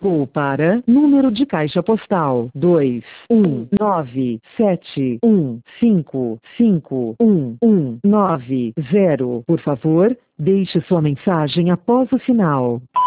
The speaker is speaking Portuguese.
Ou para número de caixa postal 21971551190. Por favor, deixe sua mensagem após o sinal.